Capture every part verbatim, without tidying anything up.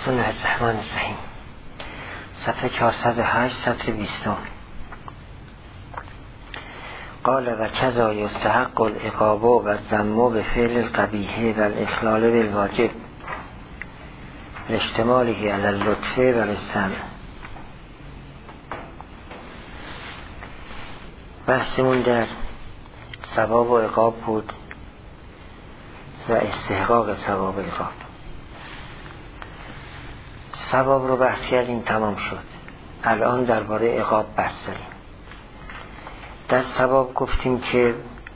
بسم الله الرحمن الرحیم. صفحه چهارصد و هشت، سطر بیست. قال و کذا یستحق العقاب و الذم بفعل القبیح و الاخلال بالواجب لاجتماله علی اللطف و السمع. بحثمون در ثواب و عقاب بود و استحقاق ثواب و عقاب. ثواب رو بحث کردیم، تمام شد. الان درباره عقاب بحث داریم. در ثواب گفتیم که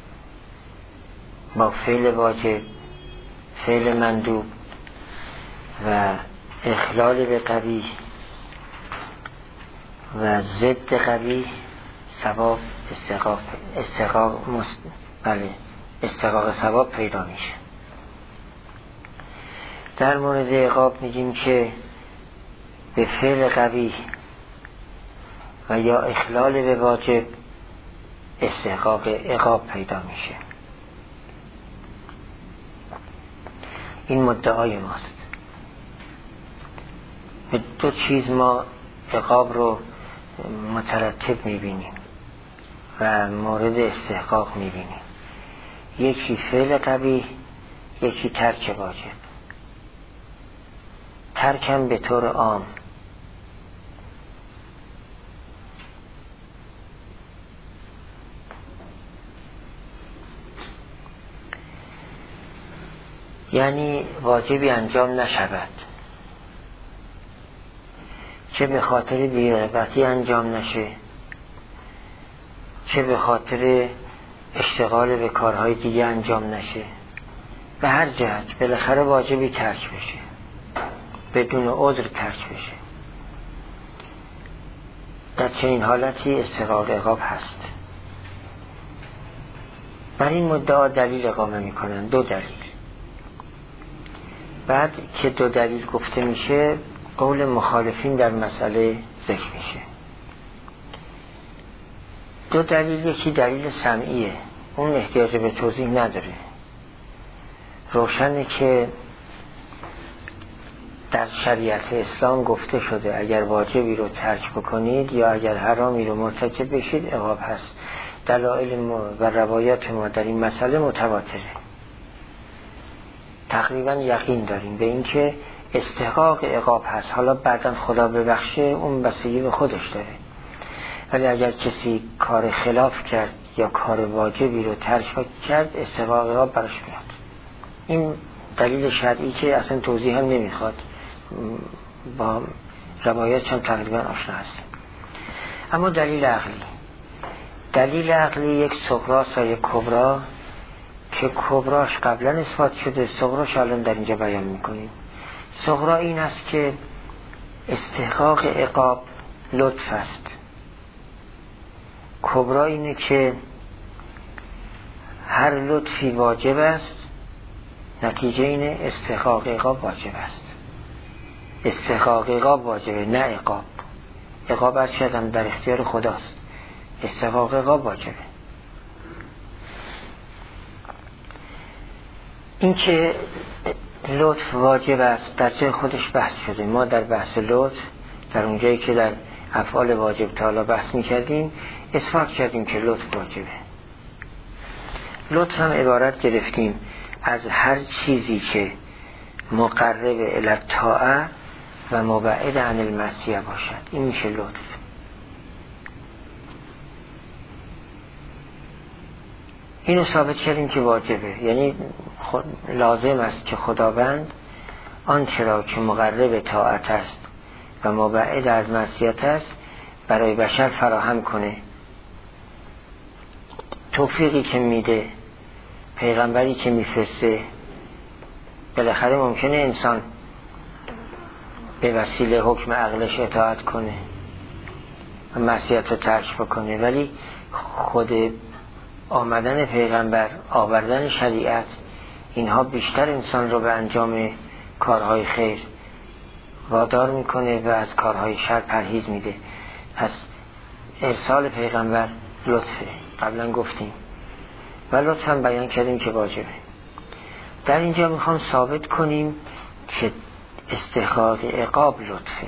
با فعل واجب، فعل مندوب و اخلال به قبیح و ضد قبیح ثواب استحقاق استحقاق مست... بله استحقاق ثواب پیدا میشه. در مورد عقاب میگیم که به فعل قبیح و یا اخلال به واجب استحقاق عقاب پیدا میشه. این مدعای ماست. به دو چیز ما عقاب رو مترتب میبینیم و مورد استحقاق میبینیم. یکی فعل قبیح، یکی ترک واجب. ترکم به طور عام، یعنی واجبی انجام نشود، چه به خاطر بی‌رغبتی انجام نشه، چه به خاطر اشتغال به کارهای دیگه انجام نشه. به هر جهت بالاخره واجبی ترک بشه، بدون عذر ترک بشه. در چنین حالتی استحقاق عقاب هست. بر این مدعا دلیل اقامه میکنن، دو دلیل. بعد که دو دلیل گفته میشه، قول مخالفین در مسئله ذکر میشه. دو دلیل، یکی دلیل سمعیه، اون احتیاج به توضیح نداره. روشنه که در شریعت اسلام گفته شده اگر واجبی رو ترک بکنید یا اگر حرامی رو مرتکب بشید عقاب هست. دلایل و روایات ما در این مسئله متواتره. تقریبا یقین داریم به این که استحقاق عقاب هست. حالا بعداً خدا ببخشه، اون بستگی به خودش داره. ولی اگر کسی کار خلاف کرد یا کار واجبی رو ترک کرد، استحقاق عقاب براش میاد. این دلیل شرعی که اصلا توضیح هم نمیخواد، با روایات هم تقریبا آشنا هستیم. اما دلیل عقلی، دلیل عقلی یک صغراست و یک کبرا که کبراش قبلا اثبات شده، صغراش الان در اینجا بیان میکنیم. صغرا این است که استحقاق عقاب لطف است. کبرا اینه که هر لطفی واجب است، نتیجه اینه استحقاق عقاب واجب است. استحقاق عقاب واجبه، نه عقاب. عقاب از شدم در اختیار خداست، استحقاق عقاب واجبه. این که لطف واجب است در جای خودش بحث شده. ما در بحث لطف، در اونجایی که در افعال واجب تعالی بحث میکردیم، اثبات کردیم که لطف واجبه. لطف هم عبارت گرفتیم از هر چیزی که مقرب الی الطاعه و مبعد عن المعصیه باشد، این میشه لطف. اینو ثابت کردیم که واجبه، یعنی لازم است که خداوند آنچه را که مقرب طاعت است و مبعد از معصیت است برای بشر فراهم کنه. توفیقی که میده، پیغمبری که میفرسته، بالاخره ممکنه انسان به وسیله حکم عقلش اطاعت کنه و معصیت رو ترک بکنه، ولی خود آمدن پیغمبر، آوردن شریعت، اینها بیشتر انسان رو به انجام کارهای خیر وادار میکنه و از کارهای شر پرهیز میده. پس ارسال پیغمبر لطفه، قبلا گفتیم، و لطف هم بیان کردیم که واجبه. در اینجا میخوام ثابت کنیم که استحقاق عقاب لطفه،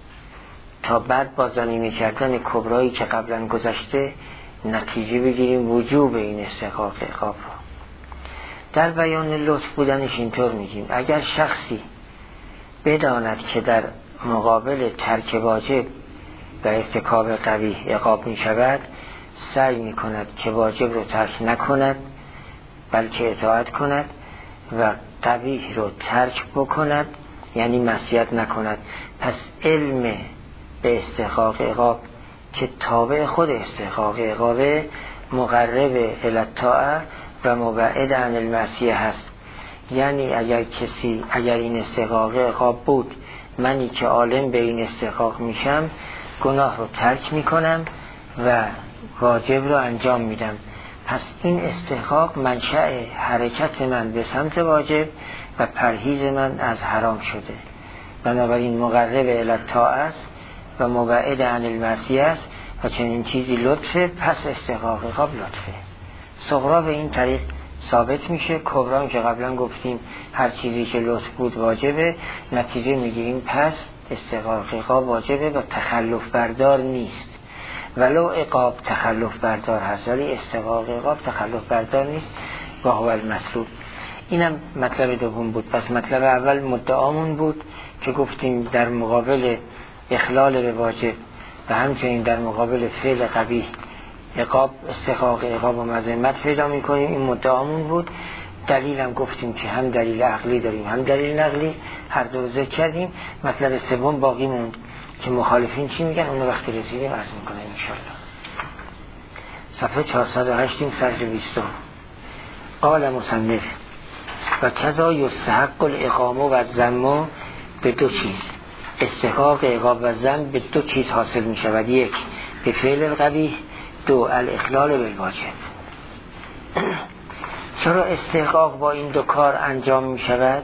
تا بعد بازنیمی کردن کبرایی که قبلا گذشته نتیجه بگیریم وجوب این استحقاق عقاب رو. در بیان لطف بودنش اینطور میگیم اگر شخصی بداند که در مقابل ترک واجب و ارتکاب قبیح عقاب می شود، سعی می کند که واجب رو ترک نکند بلکه اطاعت کند و قبیح رو ترک بکند، یعنی معصیت نکند. پس علم به استحقاق عقاب که تابع خود استحقاق عقابه مقرب الی الطاعه و مبعد عن المعصیه هست. یعنی اگر کسی اگر این استحقاق عقاب بود، منی که عالم به این استحقاق میشم گناه رو ترک میکنم و واجب رو انجام میدم. پس این استحقاق منشأ حرکت من به سمت واجب و پرهیز من از حرام شده، بنابراین مقرب الی الطاعه است و مبعد عن المعصیه است و چنین چیزی لطفه، پس استحقاق عقاب لطفه. صغرا به این طریق ثابت میشه. کبرا که قبلا گفتیم هر چیزی که لطف بود واجبه، نتیجه میگیریم پس استحقاق عقاب واجبه و تخلف بردار نیست. ولو عقاب تخلف بردار هست ولی استحقاق عقاب تخلف بردار نیست و هو المطلوب. اینم مطلب دوم بود. پس مطلب اول مدعامون بود که گفتیم در مقابل اخلال به واجب و همچنین در مقابل فعل قبیح عقاب استحقاق عقاب و مذمت پیدا میکنیم. این مدعامون بود. دلیلم گفتیم که هم دلیل عقلی داریم هم دلیل نقلی، هر دو رو ذکر کردیم. مطلب سوم باقی موند که مخالفین چی میگن، اون وقتی رسیدیم عرض میکنه انشاءالله. صفحه چهارصد و هشت صفحه بیست. قال مصنف و کذا یستحق الاقامه و الذم به دو چیز. استحقاق عقاب و ذم به دو چیز حاصل میشود: یک به فعل القبیح، دو الاخلال بالواجب. چرا استحقاق با این دو کار انجام می شود؟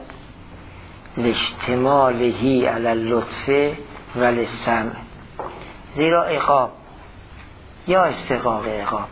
لاشتمالهی علی اللطف و للسمع. زیرا عقاب یا استحقاق عقاب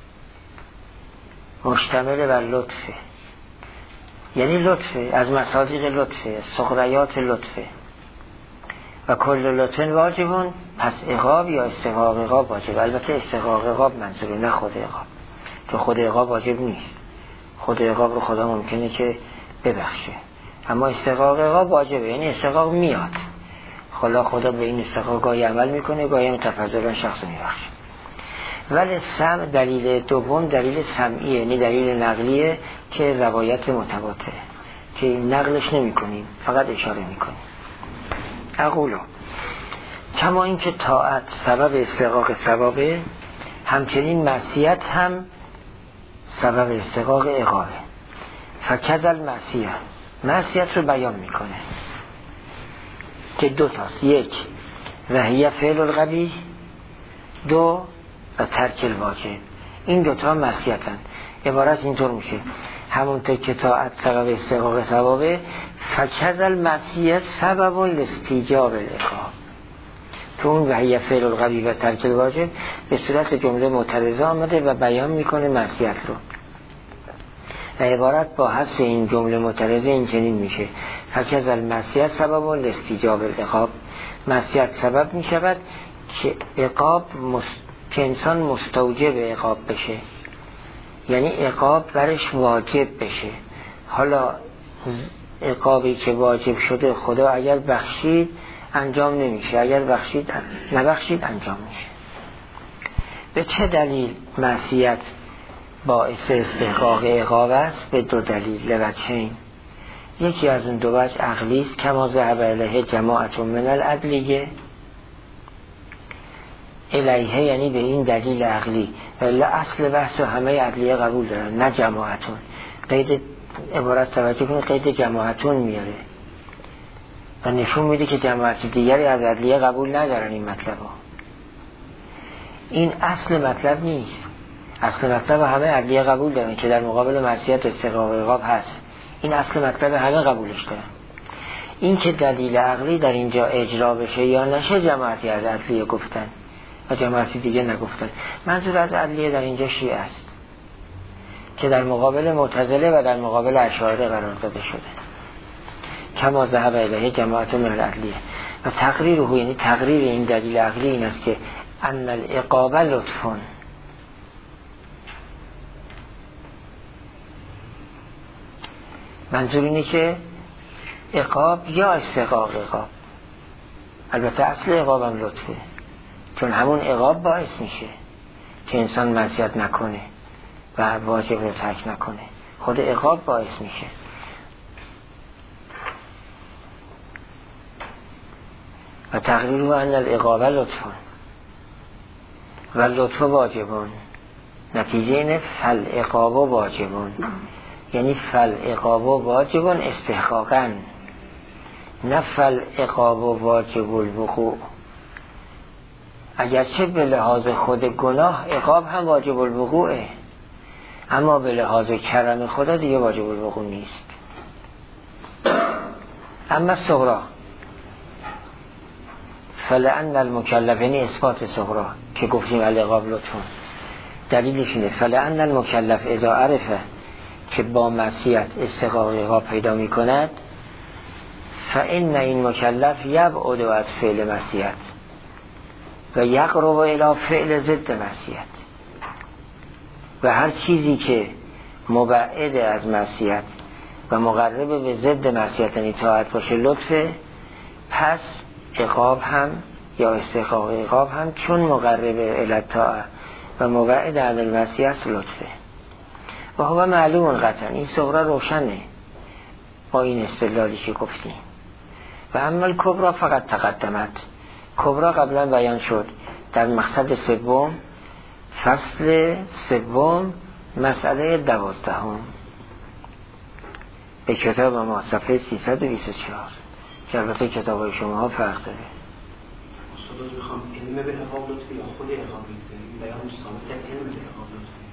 مشتمل بر لطفه، یعنی لطفه، از مصادیق لطفه، سغریات لطفه و کل لطف واجبون. پس عقاب یا استحقاق عقاب واجب. البته استحقاق عقاب منظوره، نه خود عقاب، که خود عقاب واجب نیست. خود عقاب رو خدا ممکنه که ببخشه، اما استحقاق عقاب واجبه، یعنی استحقاق میاد. خدا خدا به این استحقاق گاهی عمل میکنه، گاهی متفضلا شخص میبخشه. ولی سمع دلیل دوم دلیل سمعیه، یعنی دلیل نقلیه که روایت متواتره که نقلش نمی کنیم، فقط اشاره میکنیم. اقولو کما این که طاعت سبب استحقاق ثوابه، همچنین معصیت هم سبب استحقاق عقابه. فکذل معصیه، معصیت رو بیان میکنه که دو تاست: یک و هی فعل القبیح، دو و ترک الواجب. این دوتا معصیتن. عبارت اینطور میشه: همونطور که طاعت سبب استحقاق ثوابه، فکذل معصیت سبب لاستیجاب العقاب. تو اون و هی فعل القبیح و ترک الواجب به صورت جمله معترضه آمده و بیان میکنه معصیت رو. و عبارت با حذف این جمله معترضه این چنین میشه: فکذل معصیت سبب لاستیجاب العقاب. معصیت سبب میشود که عقاب مست... که انسان مستوجب عقاب بشه، یعنی عقاب برش واجب بشه. حالا عقابی که واجب شده خدا اگر بخشید انجام نمیشه، اگر بخشید نبخشید انجام میشه. به چه دلیل معصیت باعث استحقاق عقاب است؟ به دو دلیل. لوجهین، یکی از اون دو وجه عقلی است، کما ذهب الیه جماعت من العدلیه. الیه یعنی به این دلیل عقلی، ولی اصل بحث همه عدلیه قبول دارن، نه جماعتون. قید عبارت توجه کنید، قید جماعتون میاره و نشون میده که جماعت دیگری از عدلیه قبول ندارن این مطلب ها. این اصل مطلب نیست. اصل مطلب همه عدلیه قبول دارن که در مقابل معصیت استحقاق عقاب هست. این اصل مطلب همه قبولش دارن. این که دلیل عقلی در اینجا اجرا بشه یا نشه، جماعتی از عدلیه گفتن و جماعتی دیگه نگفتن. منظور از عدلیه در اینجا شیعه است که در مقابل معتزله و در مقابل اشاعره قرار داده شده. کما ذهب الیه جماعت من العدلیه. و تقریره، یعنی تقریر این دلیل عقلی این است که ان العقاب لطفون، منظور اینه که عقاب یا استحقاق عقاب، البته اصل عقاب هم لطفه، چون همون عقاب باعث میشه که انسان معصیت نکنه و واجب رو ترک نکنه، خود عقاب باعث میشه. و تقریره ان العقاب لطفون و لطف واجبون، نتیجه اینه فالعقاب واجبون، یعنی فالعقاب واجبون استحقاقاً، نه فالعقاب واجب الوقوع. اگرچه به لحاظ خود گناه عقاب هم واجب الوقوعه، اما به لحاظ کرم خدا دیگه واجب الوقوع نیست. اما صغرا فلأن المکلف، یعنی اثبات صغرا که گفتیم العقاب لطفون، دلیلش اینه فلأن المکلف اذا عرفه که با معصیت استحقاق عقاب پیدا می کند، فإن این مکلف یبعد از فعل معصیت و یقرب الی فعل ضد معصیت، و هر چیزی که مبعد از معصیت و مقرب به ضد معصیت یعنی طاعت باشه لطفه، پس عقاب هم یا استحقاق عقاب هم چون مقرب الی طاعت و مبعد عن المعصیت لطفه. و هو معلوم قطعا، این صغرا روشنه با این استدلالی که گفتیم. و اما الکبرا فقط تقدمت، کبرا قبلا بیان شد در مقصد سوم فصل سوم مسئله دوازدهم به کتاب ما صفحه سیصد و بیست و چهار که البته کتاب های شما ها فرق داره. استاد میخوام علم به عقاب لطفی یا خود عقاب لطفی؟ این بیان ثابت کرد علم به عقاب لطفی.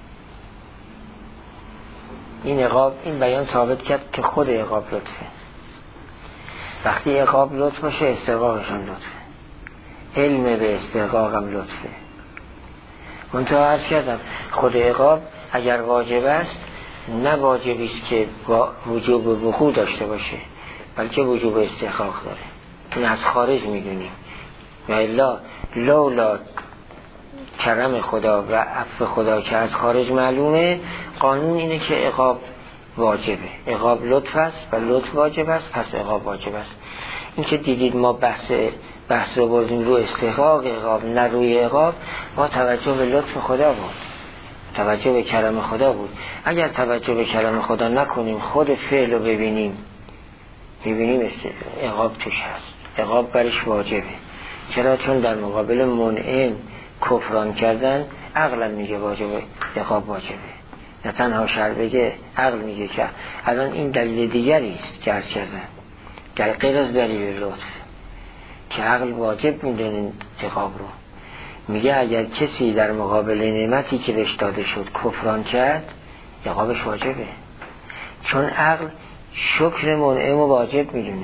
این عقاب، این بیان ثابت کرد که خود عقاب لطفه. وقتی عقاب لطف باشه استحقاقشان لطفه، علم به استحقاقم لطفه. منتها عرض کردم خود عقاب اگر واجب است نه واجبی است که وجوب وقوع داشته باشه، بلکه وجوب استحقاق داره. این از خارج میدونیم، و الا لولا کرم خدا و عفو خدا که از خارج معلومه، قانون اینه که عقاب واجبه، عقاب لطف است و لطف واجب است، پس عقاب واجب است. این که دیدید ما بحث بحث رو بردیم رو استحقاق عقاب نه روی عقاب، ما توجه به لطف خدا بود، توجه به کرم خدا بود. اگر توجه به کرم خدا نکنیم، خود فعل رو ببینیم ببینیم عقاب توش هست، عقاب برش واجبه. چرا؟ چون در مقابل منعم کفران کردن عقل میگه واجبه، عقاب واجبه، نه تنها شرع بگه، عقل میگه که الان این دلیل دیگری است که عرض کردن در غیر از دلیل لطف که عقل واجب میدونه عقاب رو. میگه اگر کسی در مقابل نعمتی که بهش داده شد کفران کرد، عقابش واجبه، چون عقل شکر منعم و واجب میدونه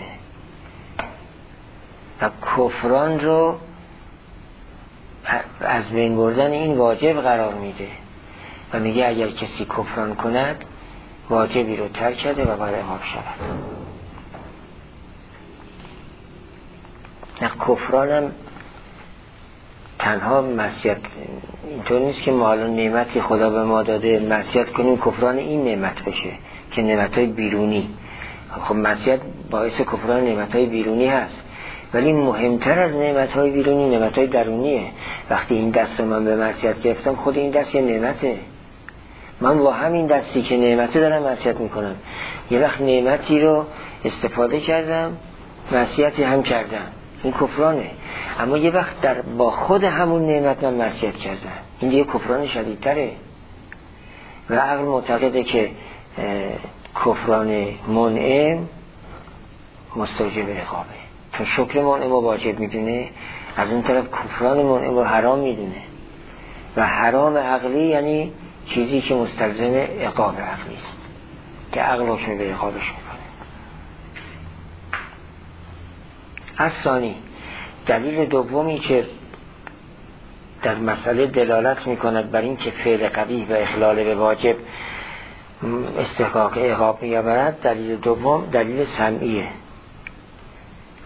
و کفران رو از بین بردن این واجب قرار میده و میگه اگر کسی کفران کند واجبی رو ترک کرده و باید عقاب شود. نه کفرانم تنها معصیت، اینطور نیست که ما الان نعمتی خدا به ما داده معصیت کنیم کفران این نعمت بشه که نعمتهای بیرونی. خب معصیت باعث کفران نعمتهای بیرونی هست، ولی مهمتر از نعمتهای بیرونی نعمتهای درونیه. وقتی این دست رو من به معصیت گرفتم، خود این دست یه نعمته، من با همین دستی که نعمته دارم معصیت میکنم. یه وقت نعمتی رو استفاده کردم معصیتی هم کردم، این کفرانه. اما یه وقت در با خود همون نعمت من معصیت کردم، این دیگه کفران شدیدتره. و عقل معتقده که کفران منعم مستوجب عقابه، چون شکر منعم رو واجب میدونه، از اون طرف کفران منعم رو حرام میدونه. و حرام عقلی یعنی چیزی که مستلزم عقاب عقلی است که عقل حکم به عقابش میکنه. از ثانی دلیل دومی که در مسئله دلالت میکند بر این که فعل قبیح و اخلال به واجب استحقاق عقاب می‌یابد، دلیل دوم دلیل سمعیه.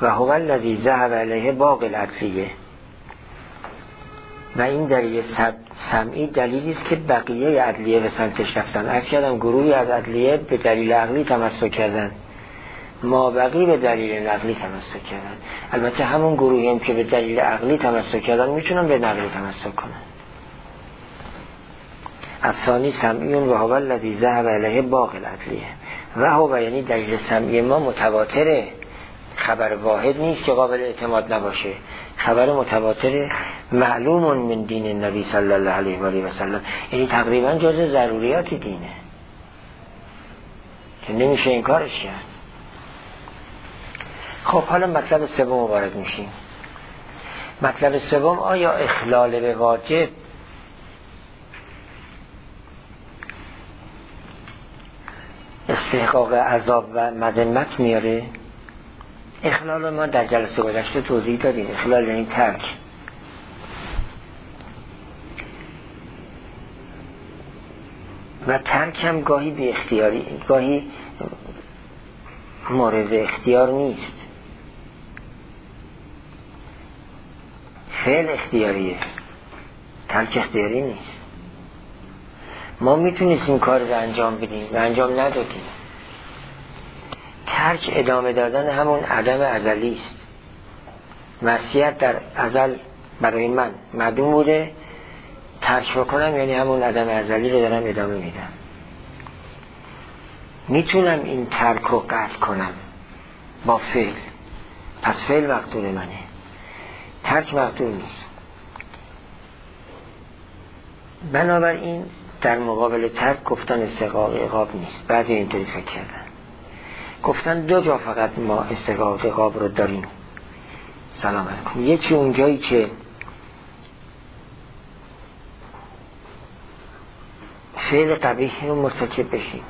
و هو الذی ذهب علیه باقی العدلیه. و این دلیل سمعی دلیلی است که بقیه عدلیه به سمتش رفتن. عرض کردم گروهی از عدلیه به دلیل عقلی تمسک کردن، ما بقی به دلیل نقلی تمسک کردن. البته همون گروهی هم که به دلیل عقلی تمسک کردن میتونن به نقلی تمسک کنن. الثانی سمعیون و هو الذی ذهب علیه باقی العدلیه. و هو یعنی دلیل سمعی ما متواتره، خبر واحد نیست که قابل اعتماد نباشه، خبر متواتر معلوم من دین النبی صلی الله علیه و آله و سلم، یعنی تقریبا جزء ضروریات دینه که نمیشه این کارش کرد. خب حالا مطلب سوم وارد میشیم. مطلب سوم، آیا اخلال به واجب استحقاق عذاب و مذمت میاره؟ اخلال ما در جلسه گذشته توضیح دادیم. اخلال یعنی ترک. و ترک هم گاهی بی اختیاری، گاهی مورد اختیار نیست. فعل اختیاریه، ترک اختیاری نیست. ما میتونستیم کار رو انجام بدیم و انجام ندادیم. ترک ادامه دادن همون عدم ازلی است. معصیت در ازل برای من معدوم بوده، ترک بکنم یعنی همون عدم ازلی رو دارم ادامه میدم. میتونم این ترک رو قطع کنم با فعل، پس فعل مقدور منه، ترک مقدور نیست. بنابراین در مقابل ترک گفتن استحقاق عقاب نیست. بعضی اینطوری فکر کردن، گفتن دو جا فقط ما استحقاق عقاب رو داریم. سلام علیکم. یکی اونجایی که فعل قبیح رو مرتکب بشیم،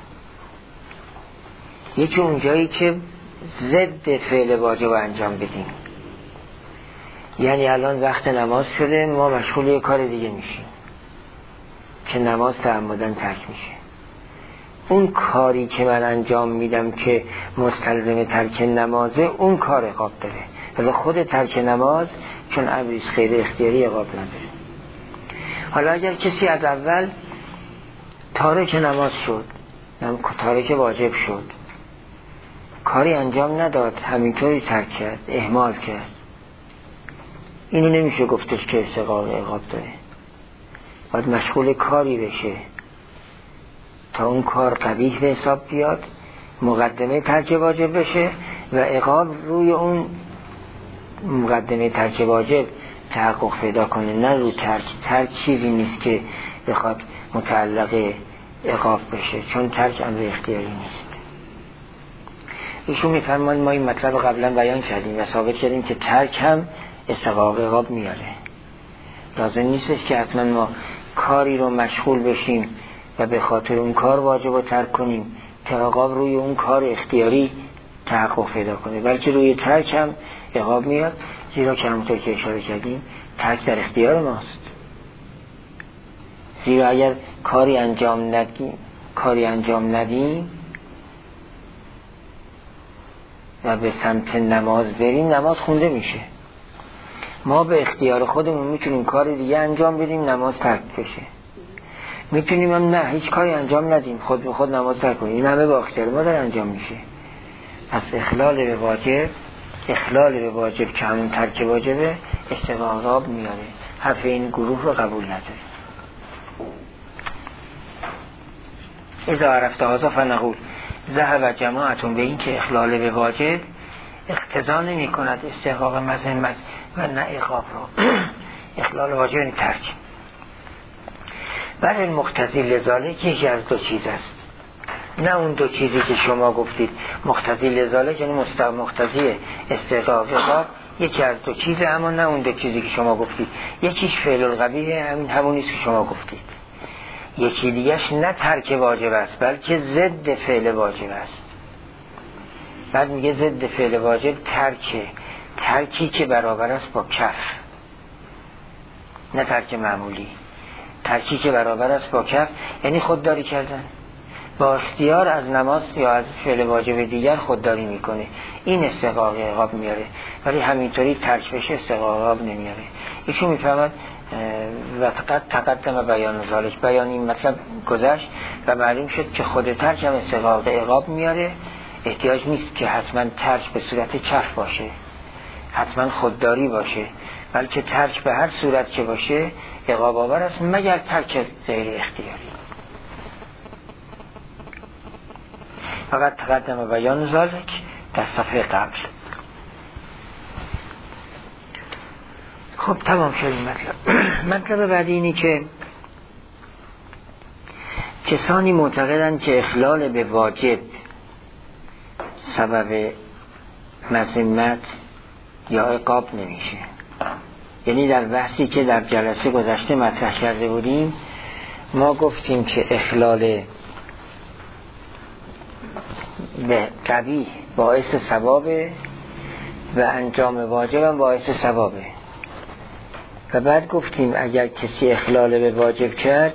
یکی اونجایی که ضد فعل واجب رو انجام بدیم. یعنی الان وقت نماز شده، ما مشغول یه کار دیگه میشیم که نماز تعمدن ترک میشه. اون کاری که من انجام میدم که مستلزم ترک نمازه، اون کار عقاب داره، ولی خود ترک نماز چون امریز خیر اختیاری عقاب نداره. حالا اگر کسی از اول تارک نماز شد، تارک واجب شد، کاری انجام نداد، همینطوری ترک کرد، اهمال کرد، اینو نمیشه گفتش که استحقاق عقاب داره. باید مشغول کاری بشه تا اون کار قبیح به حساب بیاد، مقدمه ترک واجب بشه و عقاب روی اون مقدمه ترک واجب تحقق پیدا کنه، نه رو ترک. ترک چیزی نیست که بخواد متعلق عقاب بشه، چون ترک امر اختیاری نیست. ایشون میفرمان ما این مطلب قبلا بیان کردیم و ثابت کردیم که ترک هم استحقاق عقاب میاره. لازم نیست که حتما ما کاری رو مشغول بشیم و به خاطر اون کار واجب رو ترک کنیم تا عقاب روی اون کار اختیاری تحقق پیدا کنه، بلکه روی ترک هم عقاب میاد، زیرا که همونطور که اشاره کردیم ترک در اختیار ماست. زیرا اگر کاری انجام ندیم کاری انجام ندیم و به سمت نماز بریم، نماز خونده میشه. ما به اختیار خودمون میتونیم کار دیگه انجام بدیم، نماز ترک بشه. میتونیم هم نه هیچ کاری انجام ندیم، خود به خود نماز ترک کنیم. این همه با اختیار ما داره انجام میشه. پس اخلال به واجب، اخلال به واجب که همون ترک واجبه، استحقاق عقاب میاره. حرف این گروه رو قبول نداره. اذا عرفت هذا فنقول ذهب جماعتون به این که اخلال به واجب اقتضا نمی کند استحقاق مذمت و نه عقاب رو. اخلال واجب یعنی ترک. برای مقتضی لذالک یکی از دو چیز است، نه اون دو چیزی که شما گفتید. مقتضی لذالک یعنی مقتضی استحقاق عقاب یکی از دو چیزه، اما نه اون دو چیزی که شما گفتید. یکیش فعل القبیح، همین همونیست که شما گفتید. یکی دیگهش نه ترک واجب است، بلکه ضد فعل واجب است. بعد میگه ضد فعل واجب ترکه، ترکی که برابر است با کف، نه ترک معمولی. ترکی که برابر است با کف یعنی خودداری کردن. با اختیار از نماز یا از فعل واجب دیگر خودداری میکنه، این استحقاق عقاب میاره، ولی همینطوری ترک بشه استحقاق عقاب نمیاره. ایشون میفهمد و فقط تقدم بیان ذالک، بیان این مطلب گذشت و معلوم شد که خود ترک هم استحقاق عقاب میاره. احتیاج نیست که حتما ترک به صورت کف باشه، حتما خودداری باشه، بلکه ترک به هر صورت که باشه عقاب آور است، مگر ترک غیر اختیاری. فقط تقدم بیان ذالک در صفحه قبل. خب تمام شد این مطلب. مطلب بعدی اینی که کسانی معتقدند که اخلال به واجب سبب مذمت یا عقاب نمیشه. یعنی در بحثی که در جلسه گذشته مطرح کرده بودیم ما گفتیم که اخلال به قبیح باعث ثوابه و انجام واجب هم باعث ثوابه. و بعد گفتیم اگر کسی اخلال به واجب کرد،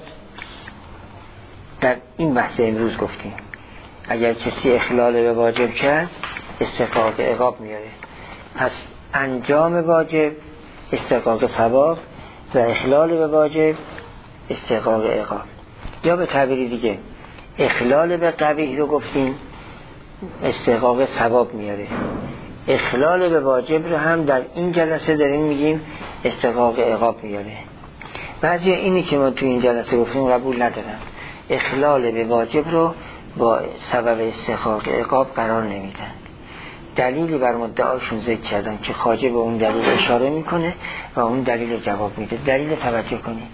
در این بحث امروز گفتیم اگر کسی اخلال به واجب کرد استحقاق عقاب میاره. پس انجام واجب استحقاق ثواب و اخلال به واجب استحقاق عقاب. یا به تعبیری دیگه اخلال به قبیح رو گفتیم استحقاق ثواب میاره، اخلال به واجب رو هم در این جلسه داریم میگیم استحقاق عقاب میاره. بعضی اینی که ما تو این جلسه گفتیم قبول ندارن، اخلال به واجب رو با سبب استحقاق عقاب قرار نمیدن. دلیلی بر مدعاشون ذکر کردن که خواجه به اون دلیل اشاره میکنه و اون دلیل جواب میده. دلیل توجه کنید،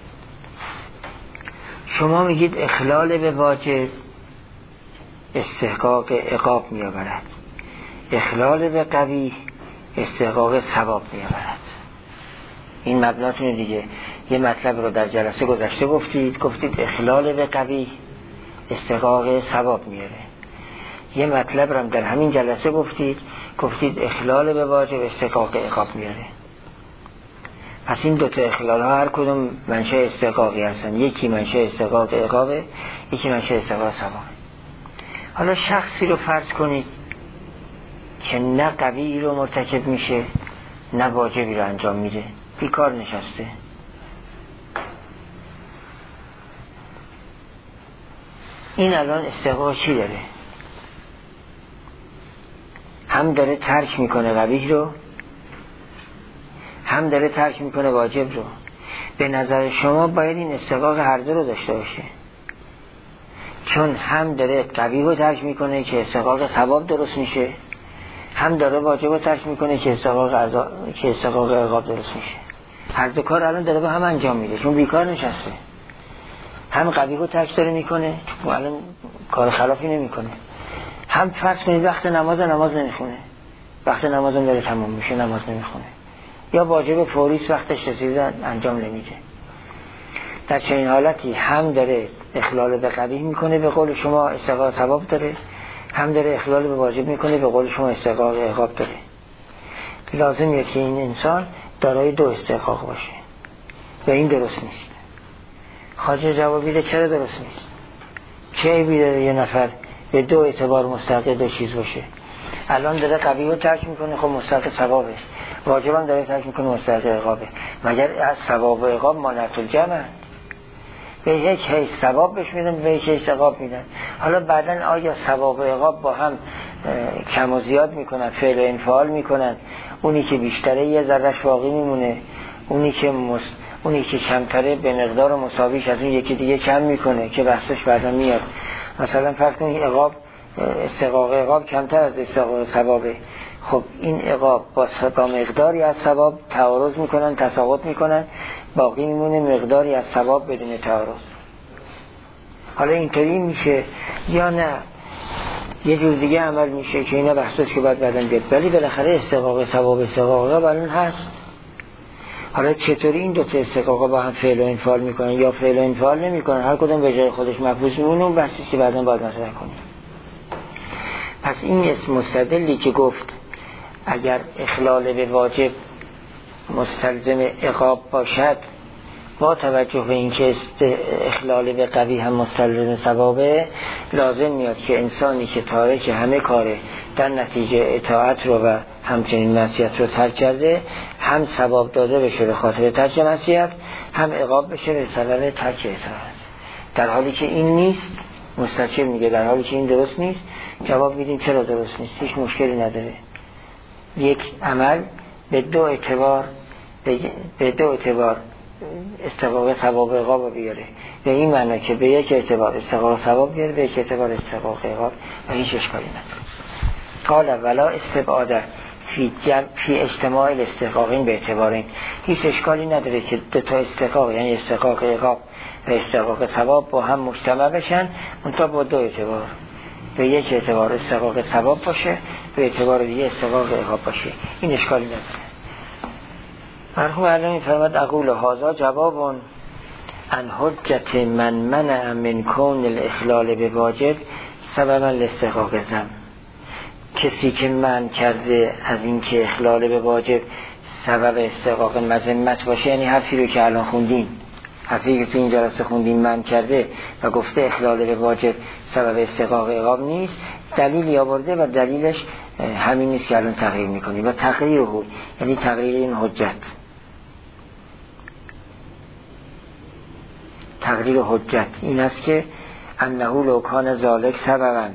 شما میگید اخلال به واجب استحقاق عقاب میآورد، اخلال به قبیح استحقاق ثواب میآورد. این مبناتون دیگه. یه مطلب رو در جلسه گذشته گفتید، گفتید اخلال به قبیح استحقاق ثواب میاره. یه مطلب رو هم در همین جلسه گفتید، گفتید اخلال به واجب استحقاق عقاب میاره. پس این دوتا اخلال ها هر کدوم منشأ استحقاقی هستن، یکی منشأ استحقاق عقابه، یکی منشأ استحقاق ثوابه. حالا شخصی رو فرض کنید که نه قبیحی رو مرتکب میشه نه واجبی رو انجام میده، بیکار نشسته. این الان استحقاق چی داره؟ هم داره ترک میکنه قبیح رو، هم داره ترک میکنه واجب رو. به نظر شما باید این استحقاق هر دو رو داشته باشه، چون هم داره قبیح رو ترک میکنه که استحقاق ثواب درست میشه، هم داره واجب رو ترک میکنه که استحقاق عذاب که استحقاق عقاب درست میشه. هر دو کار الان داره با هم انجام میده، چون بیکار نشسته. هم قبیح رو ترک داره میکنه، چون الان کار خلافی نمیکنه. هم فرض کنید وقت نماز نماز نمیخونه، وقت نماز هم داره تمام میشه نماز نمیخونه، یا واجب فوریس وقتش رسیده انجام نمیده. در چنین حالتی هم داره اخلال به قبیح میکنه به قول شما استحقاق ثواب داره، هم داره اخلال به واجب میکنه به قول شما استحقاق عقاب داره. لازمیه که این انسان دارای دو استحقاق باشه و این درست نیست. خواجه جواب میده چرا درست نیست؟ چه عیبی داره یه نفر به دو اعتبار مستحق دو چیز باشه؟ الان داره قبیح رو ترک میکنه، خب مستحق ثوابه، واجب هم داره ترک میکنه مستحق عقابه. مگر از ثواب و عقاب مانعت الجمع؟ به یک حیث ثواب بهش میدن، به یک حیث عقاب میدن. حالا بعدن آیا ثواب و عقاب با هم کم و زیاد میکنن، فعل و انفعال میکنن؟ اونی که بیشتره یه ذرهش باقی میمونه، اونی که مس... اونی که کمتره به مقدار مساویش از اون یکی دیگه کم میکنه که بحثش بعدا میاد. مثلا فرض کنید عقاب استحقاق عقاب کمتر از استحقاق ثوابه، خب این عقاب با با مقداری از ثواب تعارض میکنن، تساقط میکنن، باقی میمونه مقداری از ثواب بدون تعارض. حالا اینطوری میشه یا نه یه جور دیگه عمل میشه که اینا بحثش که باید بعدن بیاد، ولی بالاخره استحقاق ثواب استحقاق عقاب الان هست. حالا چطوری این دو تا استحقاق با هم فعل و انفعال میکنن یا فعل و انفعال نمیکنن، هر کدوم به جای خودش محفوظ میمونه، اون بحثی که بعدن باید مطرح کنیم. پس این اسم مستدلی که گفت اگر اخلال به واجب مستلزم عقاب باشد، با توجه به اینکه اخلال به قوی هم مستلزم ثوابه، لازم میاد که انسانی که تارک همه کاره در نتیجه اطاعت رو و همچنین معصیت رو ترک کرده، هم ثواب داده بشه به خاطر ترک معصیت، هم عقاب بشه به سبب ترک اطاعت. در حالی که این نیست، مستقل میگه در حالی که این درست نیست، جواب میدیم چرا درست نیست، هیچ مشکلی نداره. یک عمل به دو اعتبار به دو اعتبار استحقاق ثواب و عقاب بیاره، به این معنی که به یک اعتبار استحقاق ثواب بیاره، به یک اعتبار استحقاق عقاب، و هیچ اشکالی نداره. قال ولا استبعاد فی جمع فی اجتماع الاستحقاقین به اعتبارین، هیچ اشکالی نداره که دو تا استحقاق یعنی استحقاق عقاب و استحقاق ثواب با هم مجتمع بشن، منتها با دو اعتبار، به یک اعتبار استحقاق ثواب باشه، به اعتبار دیگه استحقاق عقاب باشه، این اشکالی نداره. مرحوم علمی فرماد اقول هذا جواب عن حجت من منع من کون الاخلال به واجب سببا لاستحقاق ذم. کسی که منع کرده از اینکه اخلال به واجب سبب استحقاق مذمت باشه، یعنی حرفی رو که الان خوندیم، حرفی که تو این جلسه خوندیم منع کرده و گفته اخلال به واجب سبب استحقاق عقاب نیست، دلیلی آورده و دلیلش همین نیست که الان تقریر میکنیم. و تقریر رو یعنی تقریر این حجت، تقریر حجت این است که انه لو کان ذالک سببا،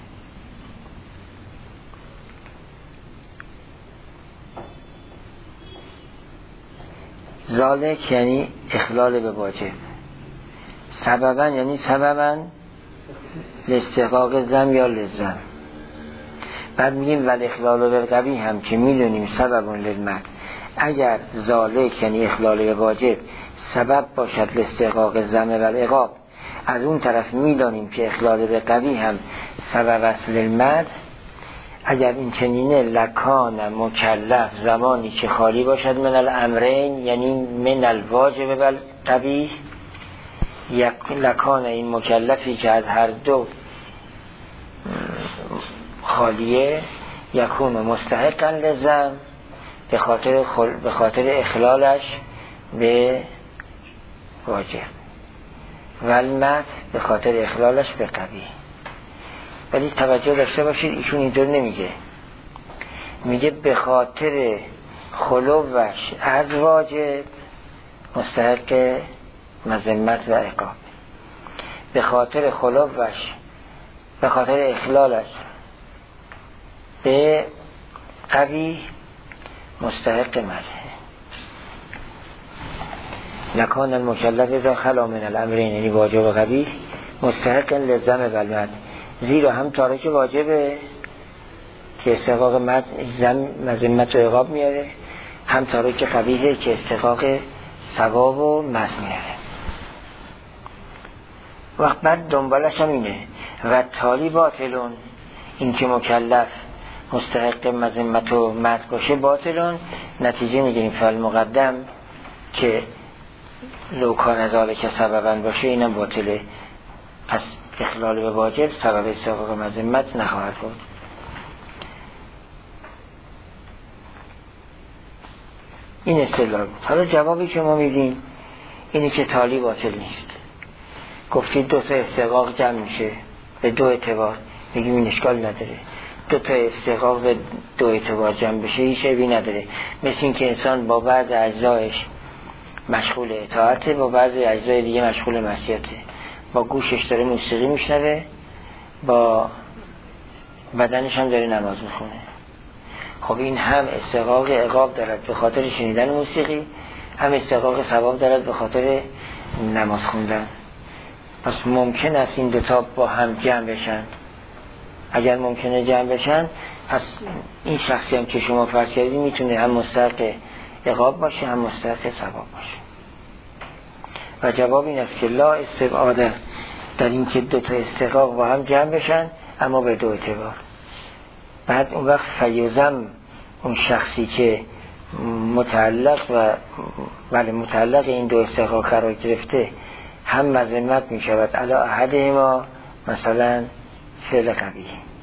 ذالک یعنی اخلال به واجب، سببا یعنی سببا لاستحقاق ذم یا لزم. بعد میگیم ول اخلال به قوی هم که میدونیم سبب للمد، اگر ذالک یعنی اخلال به واجب سبب باشد لاستحقاق ذم و عقاب، از اون طرف میدانیم که اخلال به قوی هم سبب است للمد، اگر این چنینه لکان مکلف زمانی که خالی باشد من الامرین یعنی من الواجب و القبیح، لکان این مکلفی که از هر دو خالیه، یکون مستحقا لزم به خاطر خل... به خاطر اخلالش به واجب و المد به خاطر اخلالش به قبیح. ولی توجه داشته باشید ایشون اینطور نمیگه، میگه به خاطر خلوش از واجب مستحق مذمت و عقاب، به خاطر خلوش به خاطر اخلالش به قبیح مستحق مدح. لکان المکلف اذا خلا من الامرین یعنی واجب و قبیح مستحق لزم و المد، زیرا هم تارک واجبه که استحقاق مذمت و عقاب میاره، هم تارک قبیحه که استحقاق ثواب و مد میاره. وقت بعد دنبالش هم اینه و تالی باطلون، این که مکلف مستحق مذمت و مد باشه باطلون، نتیجه میگیریم فعل مقدم که لوکان ذالک سببا باشه اینم باطله، پس اخلال به واجب سبب استحقاق مذمت نخواهد بود. این اصطلاح بود. حالا جوابی که ما میدیم اینی که تالی باطل نیست. گفتید دو تا استحقاق جمع میشه به دو اعتبار، میگیم این اشکال نداره، دو تا استحقاق به دو اعتبار جمع بشه هیچ عیبی نداره. مثل این که انسان با بعض اجزایش مشغول اطاعته، با بعض اجزای دیگه مشغول معصیته، با گوشش داره موسیقی میشنوه، با بدنش هم داره نماز میخونه. خب این هم استحقاق عقاب دارد به خاطر شنیدن موسیقی، هم استحقاق ثواب دارد به خاطر نماز خوندن. پس ممکن است این دوتا با هم جمع بشن. اگر ممکنه جمع بشن، پس این شخصی هم که شما فرض کردید میتونه هم مستحق عقاب باشه هم مستحق ثواب باشه. و جواب این است که لا استبعاد در این که دو تا استحقاق با هم جمع بشن اما به دو اعتبار. بعد اون وقت فیوزم اون شخصی که متعلق و ولی متعلق این دو استحقاق قرار گرفته هم مذمت می شود علی احدهما، مثلا فعل قبیح،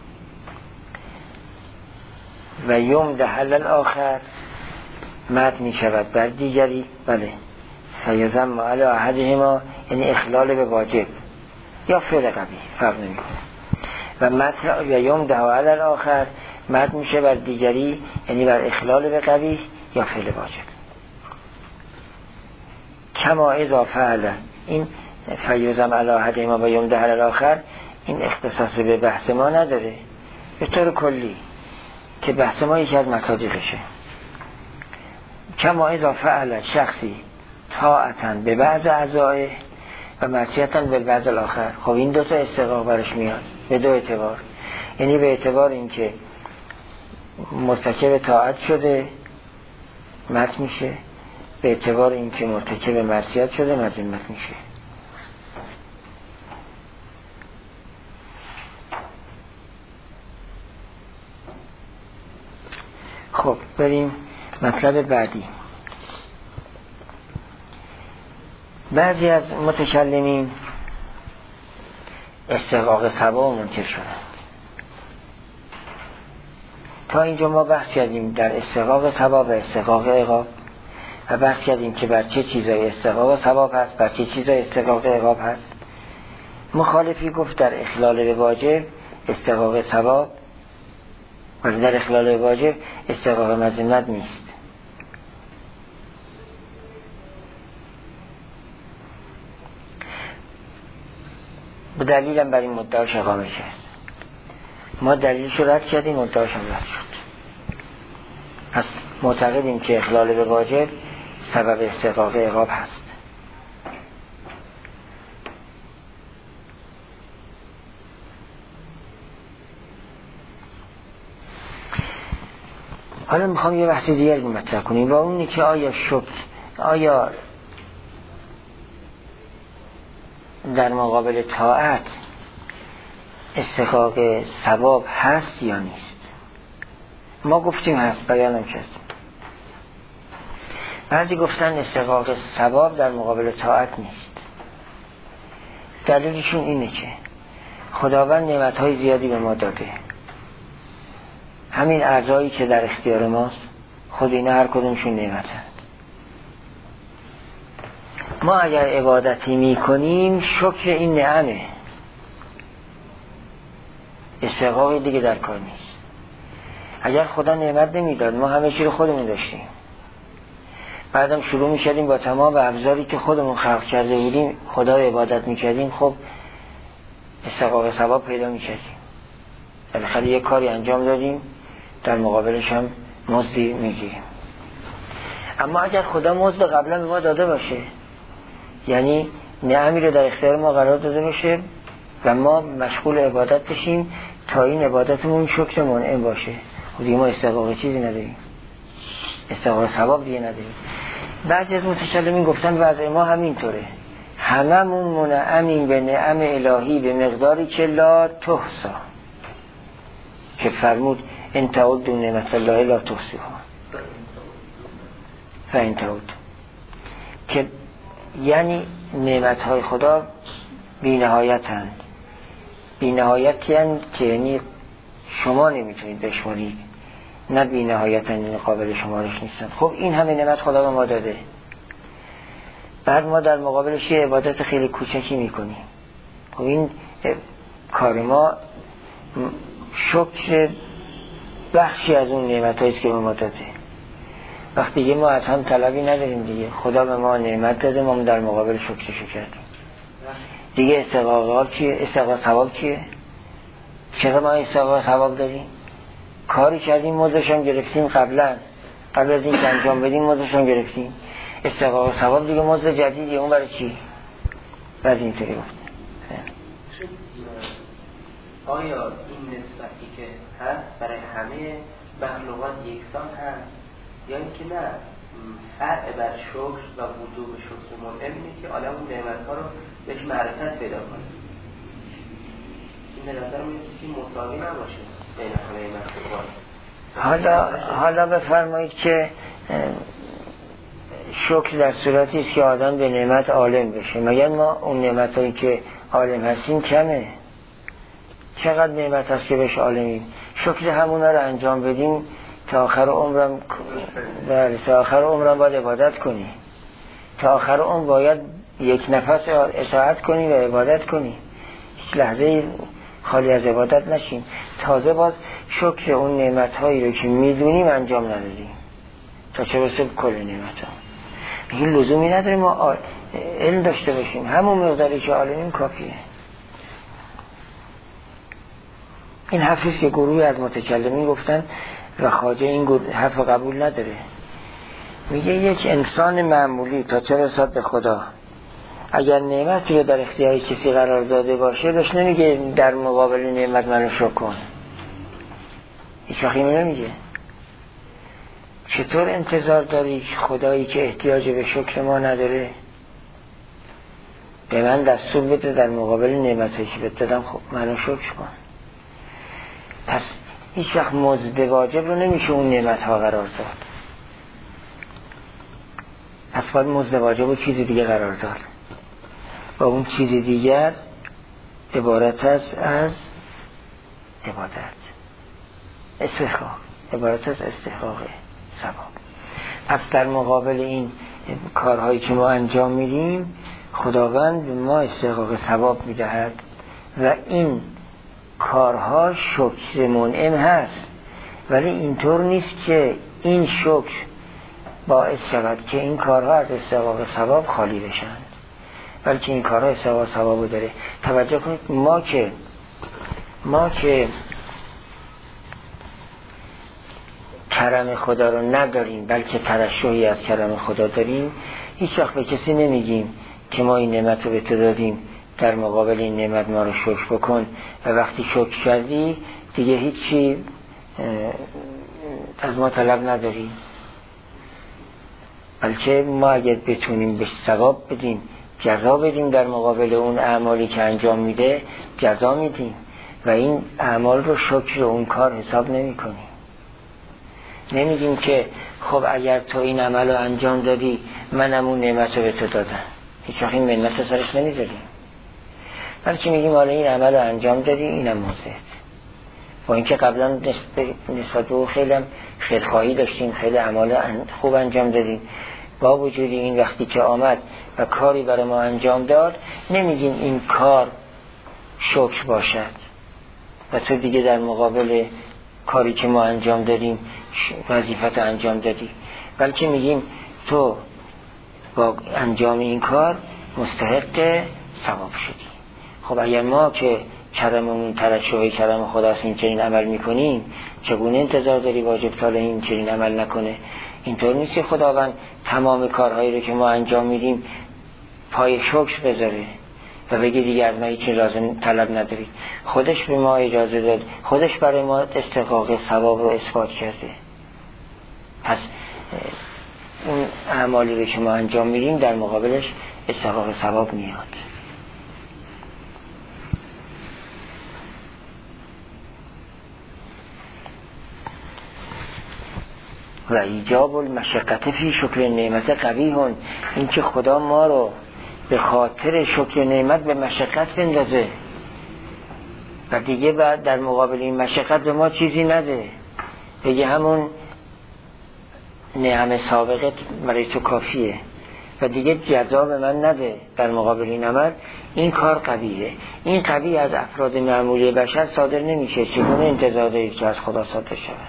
و یوم ده حلل آخر مد می شود بر دیگری، بله فیضم علی احدهما یعنی اخلال به واجب یا فعل قبیح فرق نمیکنه. و مد و یوم ده علی الاخر مد میشه بر دیگری یعنی بر اخلال به قبیح یا فعل واجب. کما اذا فعل این فیضم علی احدهما و یوم ده علی الاخر این اختصاص به بحث ما نداره، به طور کلی که بحث ما یکی از مصادیقشه. کما اذا فعل شخصی طاعتاً به بعض اعضای و معصیتاً به بعض الاخر. خب این دو تا استحقاق برش میاد به دو اعتبار، یعنی به اعتبار اینکه مرتکب طاعت شده مت میشه، به اعتبار اینکه مرتکب معصیت شده مذمت میشه. خب بریم مطلب بعدی. بعضی از متکلمین استحقاق ثواب منکر شدن. تا اینجا ما بحث کردیم در استحقاق ثواب و استحقاق عقاب و بحث کردیم که بر چه چیزای استحقاق ثواب هست، بر چه چیزای استحقاق عقاب هست. مخالفی گفت در اخلال به واجب استحقاق ثواب و در اخلال به واجب استحقاق مذمت نیست. به دلیلم بر این مدعاش اقامه کرد. ما دلیلش رو رد کردیم، مدعاش هم رد شد. پس معتقدیم که اخلال به واجب سبب استحقاق عقاب هست. حالا میخوام یه بحث دیگر رو مطرح کنیم و اونی که آیا شکر آیا در مقابل طاعت استحقاق ثواب هست یا نیست. ما گفتیم هست، بیانم کردیم. بعضی گفتن استحقاق ثواب در مقابل طاعت نیست. دلیلشون اینه که خداوند نعمت‌های زیادی به ما داده. همین اعضایی که در اختیار ماست خود اینا هر کدومشون نعمتند. ما اگر عبادتی میکنیم شکر این نعمه، استحقاق دیگه در کار نیست. اگر خدا نعمت نمیداد ما همه چی رو خودمون داشتیم، بعدم شروع میکردیم با تمام ابزاری که خودمون خلق کرده بودیم خدا رو عبادت میکردیم، خب استحقاق ثواب پیدا میکردیم. بالاخره یک کاری انجام دادیم در مقابلش هم مزدی میگیریم. اما اگر خدا مزد قبلا به ما داده باشه، یعنی نعمی رو در اختیار ما قرار داده باشه و ما مشغول عبادت بشیم تا این عبادتمون شکر منعم باشه، خب دیگه ما استحقاق چیزی نداریم، استحقاق ثواب دیگه نداریم. بعضی از متکلمین گفتن وضع ما همینطوره، هممون منعمیم به نعم الهی به مقداری که لا تحصا، که فرمود ان تعدوا نعمت الله لا تحصوها فان تعدوا، که یعنی نعمت‌های خدا بی نهایتند، بی نهایتند که یعنی شما نمیتونید بشمارید، نه بی نهایتند یعنی قابل شمارش نیستند. خب این همه نعمت خدا به ما داده، بعد ما در مقابلش یه عبادت خیلی کوچکی میکنیم. خب این کار ما شکر بخشی از اون نعمت‌هایی است که به ما داده. وقتی دیگه ما از هم طلبی نداریم دیگه، خدا به ما نعمت داده، ما در مقابل شکرشو کردیم دیگه. استحقاق چیه؟ استحقاق ثواب چیه؟ چرا ما استحقاق ثواب داریم؟ کاری کردیم مزدش هم گرفتیم، قبلا قبل از این که انجام بدیم مزدش هم گرفتیم. استحقاق ثواب دیگه مزد جدیدیه، اون برای چی؟ بعد اینطوری گفت آیا این نسبتی که هست برای همه مخلوقات یکسان هست یا اینکه نه فرع بر شکر و وجوب شکر منعم اینه که آدم اون نعمت‌ها رو بهش معرفت پیدا کنه؟ این به نظر میاد که مساوی نباشه بین همه مخلوقات. حالا حالا بفرمایید که شکر در صورتی است که آدم به نعمت عالم بشه، مگر ما اون نعمتایی که عالم هستیم کمه؟ چقدر نعمت هست که بهش عالمیم؟ شکر همونا رو انجام بدیم تا آخر عمرم، بله تا آخر عمرم باید عبادت کنی. تا آخر اون باید یک نفس اطاعت کنی و عبادت کنی، هیچ لحظه خالی از عبادت نشیم. تازه باز شکر اون نعمت هایی رو که میدونیم انجام ندادیم تا چه برسه کل نعمت ها. این لزومی نداره ما علم داشته باشیم، همون مقداری که عالمیم کافیه. این حرفیست که گروهی از متکلمین گفتن و خواجه این حرف قبول نداره. میگه یک انسان معمولی تا چه رسد به خدا اگر نعمتی رو در اختیار کسی قرار داده باشه بهش نمیگه در مقابل نعمت منو شکر کن، هیچ وقتی نمیگه. چطور انتظار داری خدایی که احتیاج به شکر ما نداره به من دستور بده در مقابل نعمتی که بهت دادم خب منو شکر کن؟ پس هیچ وقت مزد واجب رو نمیشه اون نعمت ها قرار داد، پس باید مزد واجب رو چیز دیگه قرار داد و اون چیز دیگر عبارت است از عبادت، استحقاق، عبارت از استحقاق ثواب. پس در مقابل این کارهایی که ما انجام میدیم خداوند به ما استحقاق ثواب میدهد و این کارها شکر منعم هست، ولی اینطور نیست که این شکر باعث شود که این کارها از استحقاق ثواب خالی بشن، بلکه این کارها استحقاق ثواب داره. توجه کنید ما که ما که کرم خدا رو نداریم بلکه ترشحی از کرم خدا داریم، هیچ وقت به کسی نمیگیم که ما این نعمت رو به تو دادیم در مقابل این نعمت ما رو شکر بکن و وقتی شکر کردی دیگه هیچی از ما طلب نداری. بلکه ما اگر بتونیم به ثواب بدیم، جزا بدیم در مقابل اون اعمالی که انجام میده جزا میدیم و این اعمال رو شکر اون کار حساب نمی کنیم. نمیگیم که خب اگر تو این عمل رو انجام دادی منم اون نعمت رو به تو دادم، هیچ وقت این منت سرش نمیذاریم، بلکه میگیم حالا این عمل رو انجام دادی اینم موزد. با اینکه قبلا نسبت به او خیلی خیرخواهی داشتیم، خیلی اعمال خوب انجام دادیم، با وجود این وقتی که آمد و کاری برای ما انجام داد نمیگیم این کار شکر باشد و تو دیگه در مقابل کاری که ما انجام دادیم وظیفت انجام دادی، بلکه میگیم تو با انجام این کار مستحق ثواب شدی. خب اگر ما که کرممون ترشح کرم خداست این چنین عمل میکنیم، چگونه انتظار داری واجب تاله این چنین عمل نکنه؟ اینطور نیست که خداوند تمام کارهایی رو که ما انجام میدیم پای شکر بذاره و بگی دیگه از ما هیچی لازم طلب نداری. خودش به ما اجازه داد، خودش برای ما استحقاق ثواب رو اثبات کرده. پس اون اعمالی رو که ما انجام میدیم در مقابلش استحقاق ثواب میاد. و ایجاب المشقت فی شکر نعمت قبیحون، این که خدا ما رو به خاطر شکر نعمت به مشقت بندازه و دیگه بعد در مقابل این مشقت به ما چیزی نده، بگه همون نعم سابقت برای تو کافیه و دیگه جزا به من نده در مقابل این عمل، این کار قبیحه. این قبیح از افراد معمولی بشر صادر نمیشه، چگونه انتظار دارید که از خدا صادر شود؟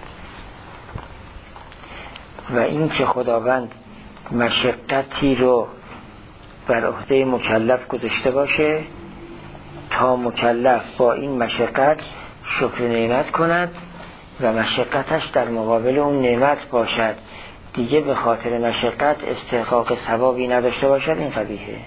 و این که خداوند مشقتی رو بر عهده مکلف گذاشته باشه تا مکلف با این مشقت شکر نعمت کند و مشقتش در مقابل اون نعمت باشد، دیگه به خاطر مشقت استحقاق ثوابی نداشته باشد، این قبیحه.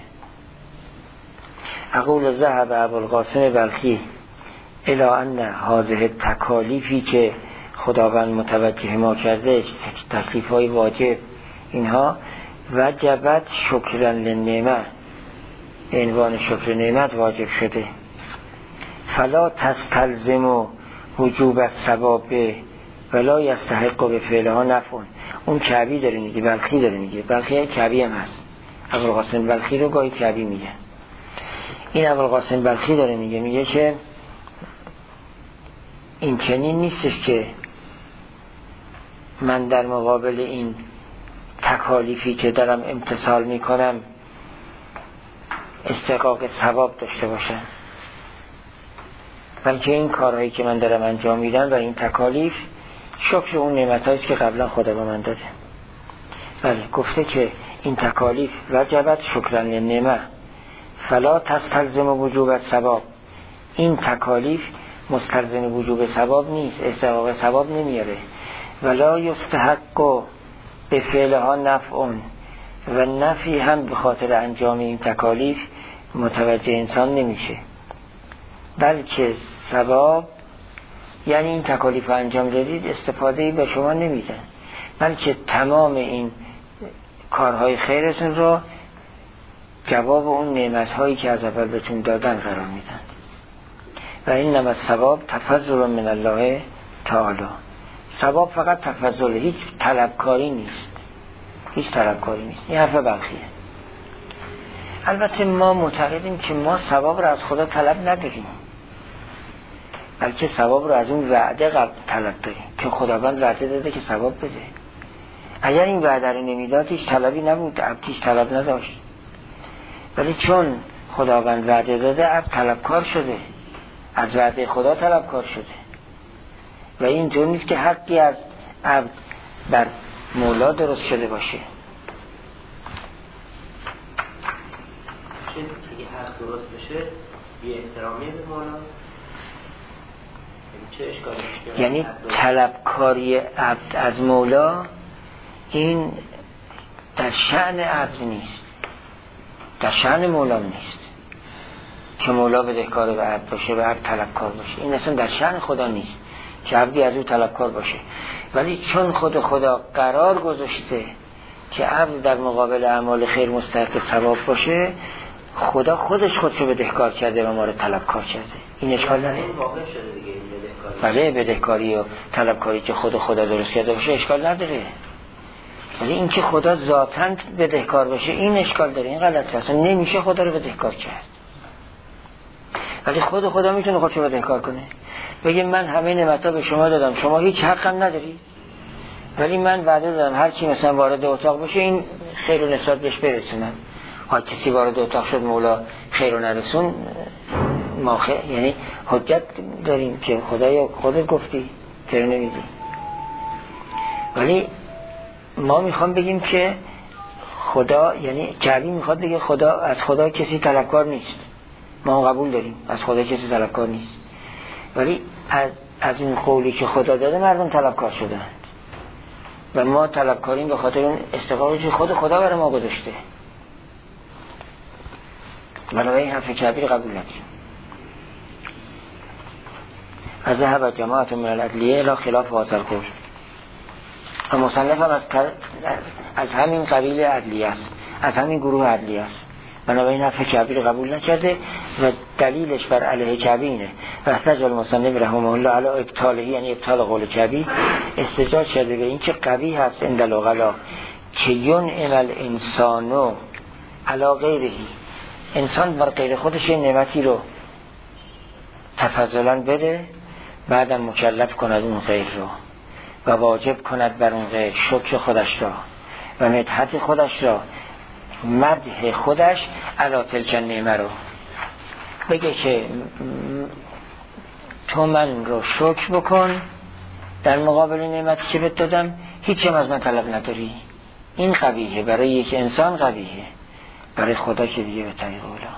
اقول ذهب ابوالقاسم بلخی الی ان هذه تکالیفی که خداوند متوجه ما کرده، تکلیف های واجب، اینها وجبت شکرا للنعمه، عنوان شکر نعمت واجب شده. فلا تستلزم وجوب الثواب ولا یستحق به فعلها نفع. اون کعبی داره میگه، بلخی داره میگه، بلخی کعبی هم هست، ابوالقاسم بلخی رو گاهی کعبی میگه. این ابوالقاسم بلخی داره میگه میگه که این چنین نیستش که من در مقابل این تکالیفی که دارم امتثال میکنم استحقاق ثواب داشته باشن، بلکه این کارهایی که من دارم انجام میدم و این تکالیف شکر اون نعمت‌هایی که قبلا خدا به من داده. بله، گفته که این تکالیف وجبت شکرا للنعمه فلا تستلزم وجوب ثواب. این تکالیف مستلزم وجوب ثواب نیست، استحقاق ثواب نمیاره. ولا یستحق به فعلها نفع و نفی هم به خاطر انجام این تکالیف متوجه انسان نمیشه، بلکه ثواب یعنی این تکالیف رو انجام دادید استفاده‌ای به شما نمیدن، بلکه تمام این کارهای خیرتون رو جواب اون نعمت‌هایی که از اول بهتون دادن قرار میدن. و اینما الثواب تفضل من الله تعالی. ثواب فقط تفضل، هیچ طلبکاری نیست، هیچ طلبکاری نیست. این حرف بلخیه. البته ما معتقدیم که ما ثواب رو از خدا طلب نداریم، بلکه ثواب رو از اون وعده قبل طلب داریم که خداوند وعده داده که ثواب بده. اگر این وعده رو نمیداد هیچ طلبی نبود، عبد هیچ طلب نداشت. ولی چون خداوند وعده داده عبد طلبکار شده، از وعده خدا طلبکار شده. و این جور نیست که حقی از عبد بر مولا درست شده باشه. چون که حق درست بشه بی احترامی به مولا، چه اشکالی میشه؟ یعنی طلبکاری عبد از مولا این در شأن عبد نیست، در شأن مولا نیست که مولا بدهکار به عبد باشه و عبد طلبکار باشه. این اصلا در شأن خدا نیست که عبدی از او طلبکار باشه. ولی چون خود خدا قرار گذاشته که عبد در مقابل اعمال خیر مستحق ثواب باشه، خدا خودش خودشو بدهکار کرده و ما رو طلبکار کرده. این اشکال نداره. این واقع شده دیگه این بدهکاری. بله، بدهکاری و طلبکاری که خود خدا درست کرده باشه اشکال نداره. ولی این که خدا ذاتاً بدهکار باشه این اشکال داره، این غلطه. اصلا نمیشه خدا رو بدهکار کرد. ولی خود خدا میتونه خودشو بدهکار کنه، بگه من همه نعمت‌ها به شما دادم، شما هیچ حقم نداری، ولی من وعده دادم هر کی مثلا وارد اتاق بشه این خیر و نسبت بهش برسونم. ها کسی وارد اتاق شد مولا خیر و نرسون، ما خیر، یعنی حجت داریم که خدایا خودت گفتی چرا نمیدی. ولی ما میخوام بگیم که خدا، یعنی کعبی میخواد بگه خدا، از خدا کسی طلبکار نیست. ما قبول داریم از خدا کسی طلبکار نیست، ولی از, از این قولی که خدا داده مردم طلبکار شدن و ما طلبکاریم به خاطر اون استقامتی که خود خدا برای ما گذاشته. بنابراین این حرف کعبی قبول نداریم. از ذهب جماعت من العدلیه الی خلاف واصل قول. و مصنف هم از, از همین قبیل عدلیه است، از همین گروه عدلیه است. بنابراین حرف کعبی رو قبول نکرده و دلیلش بر علیه کعبی اینه. و احتج المصنف رحمه الله علی ابطاله، یعنی ابطال قول کعبی، استدلال شده به این که قبیح هست عند العقلا که ینعم الانسان علی غیره، انسان بر غیر خودش نعمتی رو تفضلا بده، بعدا مکلف کند اون غیر رو و واجب کند بر اون غیر شکر خودش را و مدحت خودش را، مدح خودش علی تلک النعمه رو بگه که تو من رو شکر بکن در مقابل نعمتی که بهت دادم، هیچ هم از من طلب نداری. این قبیحه، برای یک انسان قبیحه، برای خدا که دیگه به طریق اولا.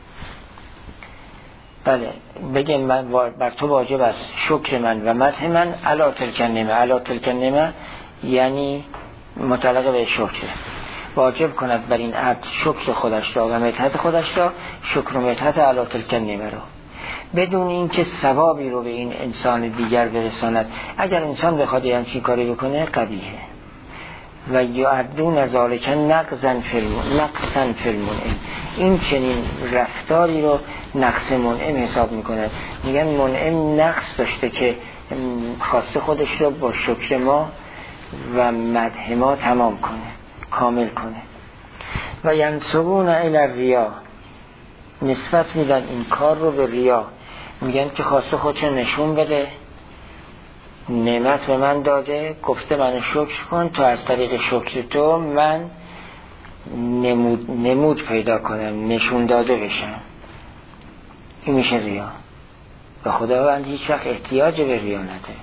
بله، بگه من بر تو واجب است شکر من و مدح من علی تلک النعمه. علی تلک النعمه یعنی متعلق به شکر، واجب کند بر این عبد شکر خودش را و مدحت خودش را، شکر و مدحت علی تلک النعمه را، بدون اینکه ثوابی رو به این انسان دیگر برساند. اگر انسان بخواد همچین کاری بکنه قبیحه. و یعدون ذالک نقصا فی نقصا فی المنعم، این چنین رفتاری رو نقص منعم حساب میکنه. میگن منعم نقص داشته که خواسته خودش رو با شکر ما و مدح ما تمام کنه، کامل کنه. و ینسبون الی الریا، نسبت میدن این کار رو به ریا، میگن که خواسته خودش نشون بده نعمت به من داده، گفته منو شکر کن تا از طریق شکر تو من نمود, نمود پیدا کنم، نشون داده بشم. این میشه ریا. و خداوند هیچ وقت احتیاج به ریا نداره.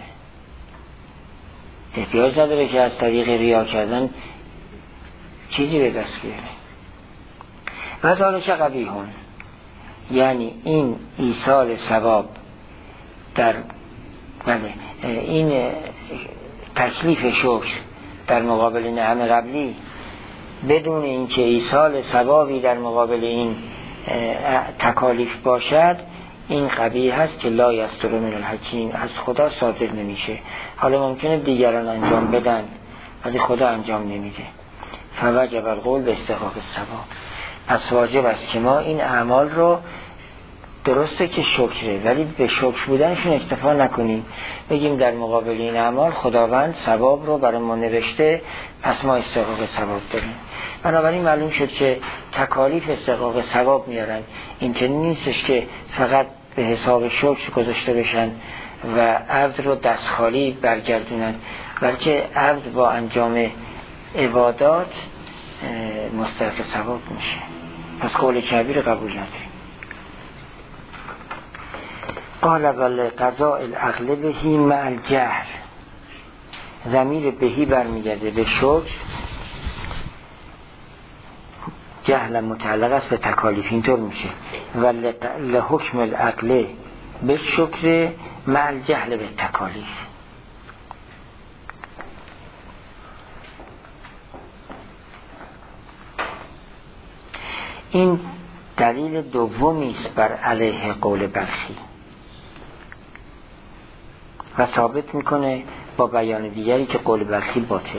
احتیاج نداره که از طریق ریا کردن چیزی به دست بیاره. و ذالک قبیحون، یعنی این ایصال ثواب در بله این تکلیف شکر در مقابل نعم قبلی بدون اینکه ایصال ثوابی در مقابل این تکالیف باشد، این قبیح هست که لا یستر من الحکیم، از خدا صادر نمیشه. حالا ممکنه دیگران انجام بدن ولی خدا انجام نمیده. فوجب القول به استحقاق الثواب، پس واجب است که ما این اعمال رو، درسته که شکره ولی به شکر بودنشون اکتفا نکنیم، بگیم در مقابل این اعمال خداوند ثواب رو برای ما نوشته پس ما استحقاق ثواب داریم. بنابراین معلوم شد که تکالیف استحقاق ثواب میارن. این که نیستش که فقط به حساب شکر گذاشته بشن و عبد رو دست خالی برگردونن، بلکه عبد با انجام عبادات مستحق ثواب میشه. پس قول کبیر قبول نداریم. قال بل قضاء العقل بهی مع الجهل، ضمیر بهی برمیگرده به شکر، جهل متعلق است به تکالیف، اینطور میشه و لحکم العقل به شکر مع الجهل به تکالیف. این دلیل دومی است بر علیه قول بلخی و ثابت میکنه با بیان دیگری که قول بلخی باطله.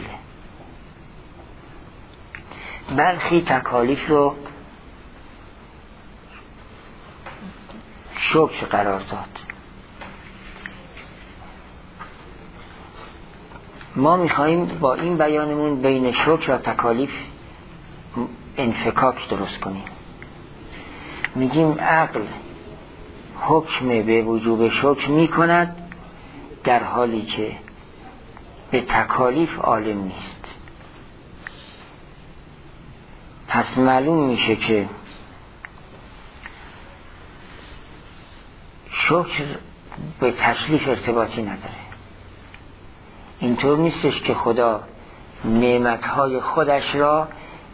بلخی تکالیف رو شکر قرار داد. ما میخواییم با این بیانمون بین شکر و تکالیف انفکاک درست کنیم. میگیم عقل حکم به وجوب شکر میکند در حالی که به تکالیف عالم نیست. پس معلوم میشه که شکر به تکلیف ارتباطی نداره. اینطور نیستش که خدا نعمتهای خودش را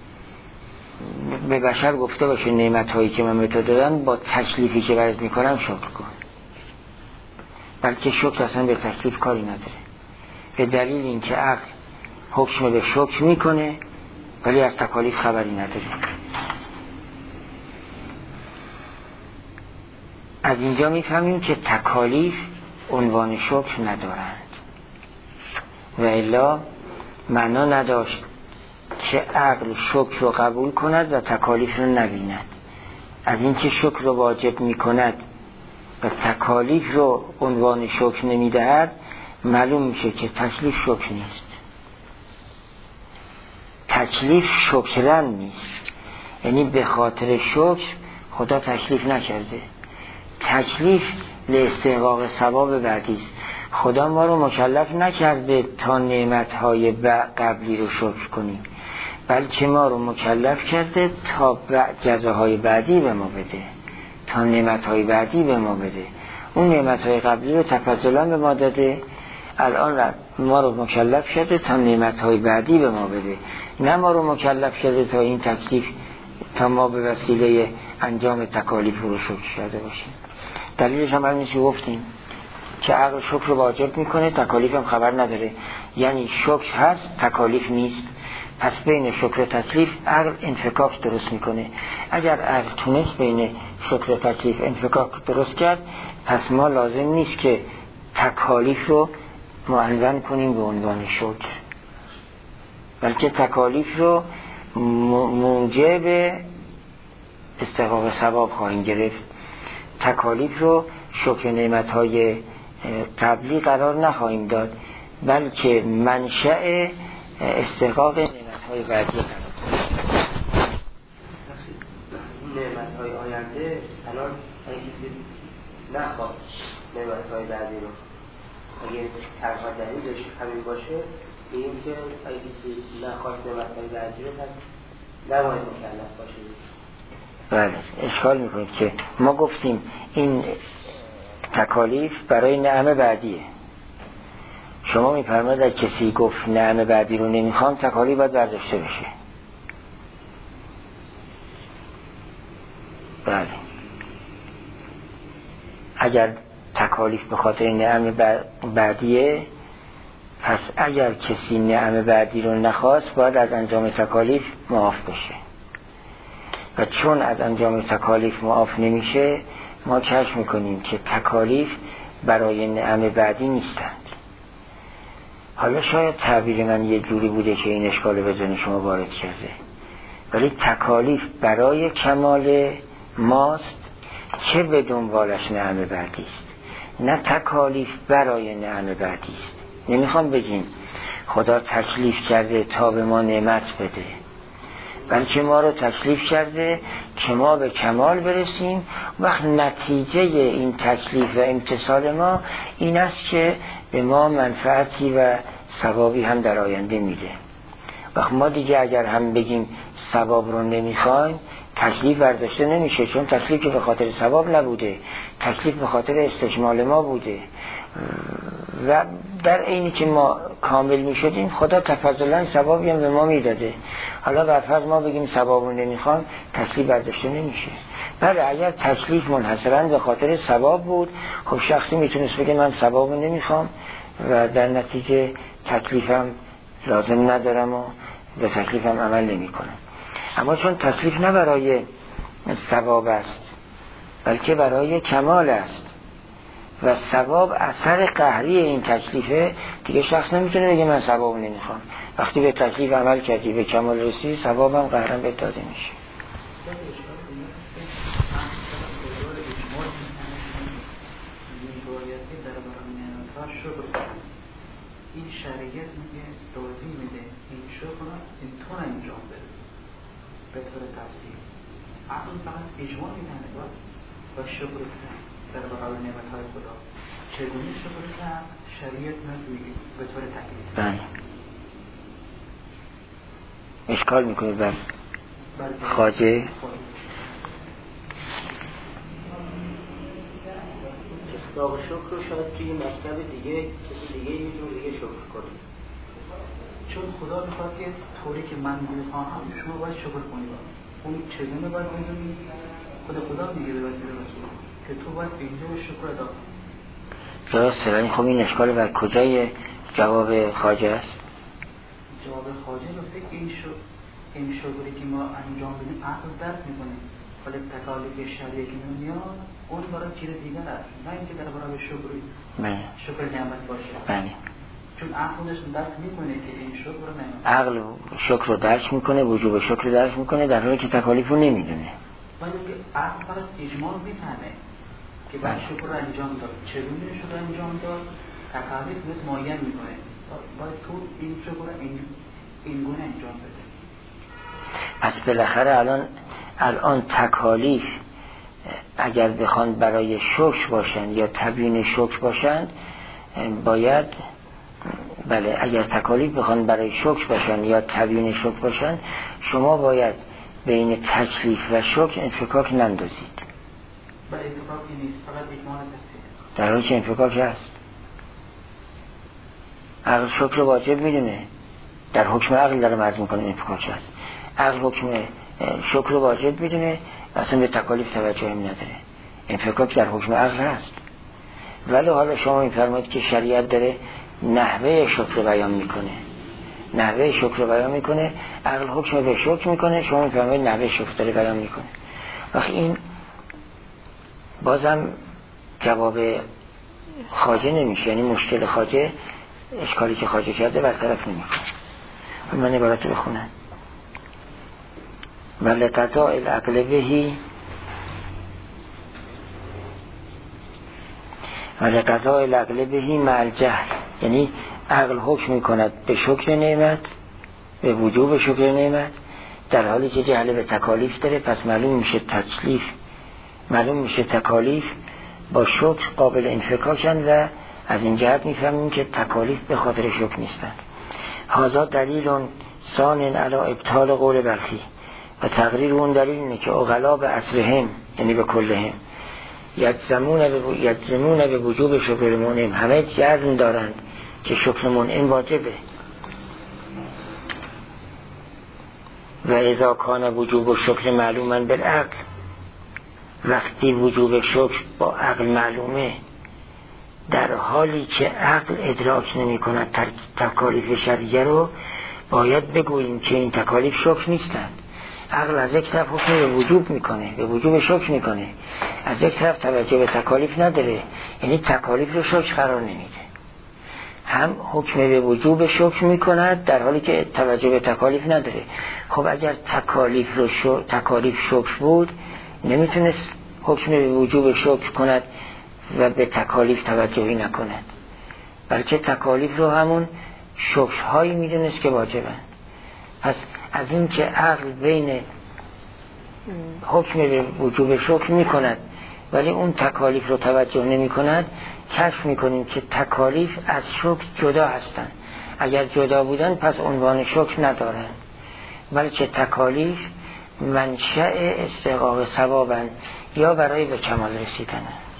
به بشر گفته باشه نعمتهایی که من به تو دادم با تکلیفی که برات میکنم شکر کن، بلکه شکر اصلا به تکلیف کاری نداره. به دلیل اینکه عقل حکم به شکر میکنه ولی از تکالیف خبری نداره. از اینجا میفهمیم که تکالیف عنوان شکر ندارند و الا معنا نداشت که عقل شکر رو قبول کند و تکالیف رو نبیند. از اینکه شکر رو واجب میکند و تکالیف رو عنوان شکر نمیدهد معلوم میشه که تکلیف شکر نیست. تکلیف شکرن نیست، یعنی به خاطر شکر خدا تکلیف نکرده. تکلیف لاستحقاق ثواب بعدی است. خدا ما رو مکلف نکرده تا نعمتهای قبلی رو شکر کنیم، بلکه ما رو مکلف کرده تا جزاهای بعدی به ما بده، تا نعمتهای بعدی به ما بده. اون نعمتهای قبلی رو تفضلا به ما داده، الان ما رو مکلف کرده تا نعمتهای بعدی به ما بده، نه ما رو مکلف کرده تا این تکلیف تا ما به وسیله انجام تکالیف رو شکر کرده باشیم. دلیلش هم همین چی گفتیم که عقل شکر رو واجب میکنه، تکالیف هم خبر نداره. یعنی شکر هست تکالیف نیست، پس بین شکر و تکلیف عقل انفکاک درست میکنه. اگر عقل تونست بین شکر و تکلیف انفکاک درست کرد، پس ما لازم نیست که تکالیف رو معلن کنیم به عنوان شکر، بلکه تکالیف رو موجب استحقاق ثواب خواهیم گرفت. تکالیف رو شکر نعمتهای قبلی قرار نخواهیم داد، بلکه منشأ استحقاق نعمتهای بعدی قرار داد. نعمتهای آینده الان اگه کسی نخواد نعمتهای بعدی رو اگه تنها دلیلش همین باشه بگیم که اگه کسی نخواست نعمت‌های بعدی رو پس نباید مکلف باشه. بله اشکال میکنید که ما گفتیم این تکالیف برای نعمه بعدیه. شما میفرمایید اگه کسی گفت نعمه بعدی رو نمیخوام تکالیف باید برداشته بشه. بله اگر تکالیف به خاطر نعمه بعدیه پس اگر کسی نعمه بعدی رو نخواست باید از انجام تکالیف معاف بشه و چون از انجام تکالیف معاف نمیشه ما کشف میکنیم که تکالیف برای نعمه بعدی نیستند. حالا شاید تعبیر من یه جوری بوده که این اشکال به ذهن شما وارد کرده، ولی تکالیف برای کمال ماست که به دنبالش نعمه بعدی است، نه تکالیف برای نعمه بعدی است. نمیخوام بگیم خدا تکلیف کرده تا به ما نعمت بده، بلکه ما رو تکلیف کرده که ما به کمال برسیم. وقت نتیجه این تکلیف و امتثال ما این است که به ما منفعتی و ثوابی هم در آینده میده. وقت ما دیگه اگر هم بگیم ثواب رو نمیخوایم تکلیف برداشته نمیشه، چون تکلیف که به خاطر ثواب نبوده، تکلیف به خاطر استکمال ما بوده و در عینی که ما کامل میشدیم خدا تفضلا ثوابی هم به ما میداده. حالا برفرض ما بگیم ثواب رو نمیخوام تکلیف برداشته نمیشه. بله اگر تکلیف منحصرا به خاطر ثواب بود خب شخصی میتونست بگه من ثواب رو نمیخوام و در نتیجه تکلیفم لازم ندارم و به تکلیفم عمل نمی کنم. اما چون تکلیف نه برای ثواب است بلکه برای کمال است و ثواب اثر قهری این تکلیفه، دیگه شخص نمیتونه بگه من ثواب نمیخوام. وقتی به تکلیف عمل کردی به کمال رسی ثوابم قهرا بهت داده میشه. این شریعت میگه توضیح میده این شغل این طور انجام بده به طور تفصیل. عقل فقط اجماع میکنه و شکر کنه در برابر نعمت‌های خدا. چگونه شکر کنه شریعت نمیگه به طور تکلیف. بله اشکال میکنه بر خواجه اصلاح شکر رو شاید توی مکتب دیگه کسی دیگه یه جور دیگه شکر کنه، چون خدا میخواد که طوری که من میخواهم شما باید شکر کنید. اون چگونه باید بدونید؟ خود خدا میگه به وسیله رسول که تو باید به اینجا شکر ادا کنی. درسته، ولی خب این اشکال بر کجای جواب خواجه است؟ جواب خواجه گفته که این شکر این شکری که ما انجام بدیم عقل درک میکنه، ولی تکالیف شریعه که نمیاد اون برای چیز دیگر است، نه اینکه در برای شکری بله شکر نعمت باشه. بله چون عقلش درک میکنه که این شکر رو نعمت. عقل شکر رو درک میکنه، وجوب شکر رو درک میکنه، در حالی که تکالیف رو نمیدونه. ولی که عقل فقط اجماع میفهمه که باید شکر رو انجام داد. چگونه شکر انجام داد؟ تکالیف نیست معین میکنه باید تو این شکر رو این این گونه انجام بده. پس بالاخره الان الان تکالیف اگر بخوان برای شکر باشن یا تبیین شکر باشن باید، بله اگر تکالیف بخوان برای شکر باشن یا تبیین شکر باشن شما باید بین تکلیف و شکر انفکاک نندازید. بله انفکاکی نیست، فقط اجماع تفسیر. در حالی که انفکاک هست. عقل شکر واجب میدونه، در حکم عقل داره مرز میکنه انفکاک هست. عقل حکم شکر واجب میدونه اصلا به تکالیف توجه هم نداره، انفکاک در حکم عقل هست. ولی حالا شما میفرمایید که شریعت داره نحوه شکر بیان میکنه، نحوه شکر بیان میکنه، عقل حکم به شکر میکنه، شما میفرمایید نحوه شکر داره بیان میکنه. وقتی این بازم جواب خواجه نمیشه، یعنی مشکل خواجه اشکالی که خواجه کرده برطرف نمیکنه. من عبارت بخونم: ولقضاء العقل بهی ولقضاء العقل بهی مع الجهل، یعنی عقل حکم میکند به شکر نعمت، به وجوب شکر نعمت، در حالی که جهل به تکالیف داره. پس معلوم میشه تکلیف معلوم میشه تکالیف با شکر قابل انفکاکن و از این جهت میفهمیم که تکالیف به خاطر شکر نیستند. هذا دلیل ثان علی ابطال قول بلخی و تقریر اون دلیل اینه که عقلا به اصلهم یعنی به کلهم یجزمون به یجزمون به وجوب شکر منعم، همه جزم دارند که شکر منعم واجبه. و اذا کان وجوب و شکر معلوما بالعقل، وقتی وجوب شکر با عقل معلومه، در حالی که عقل ادراک نمی کند تکالیف شرعیه رو، باید بگوییم که این تکالیف شکر نیستند. عقل از یک طرف حکم به وجوب میکنه، به وجوب شکر میکنه، از یک طرف توجه به تکالیف نداره، یعنی تکالیف رو شکر قرار نمیده. هم حکم به وجوب شکر میکند در حالی که توجه به تکالیف نداره. خب اگر تکالیف رو شو... تکالیف شکر بود، نمیتونست حکم به وجوب شکر کند و به تکالیف توجهی نکند، بلکه تکالیف رو همون شکرهایی میدونست که واجبن. پس از این که عقل بین حکم به وجوب شکر میکند ولی اون تکالیف رو توجه نمی کند، کشف میکنیم که تکالیف از شکر جدا هستند. اگر جدا بودن پس عنوان شکر ندارند، بلکه تکالیف منشأ استحقاق ثوابند یا برای به کمال رسیدن.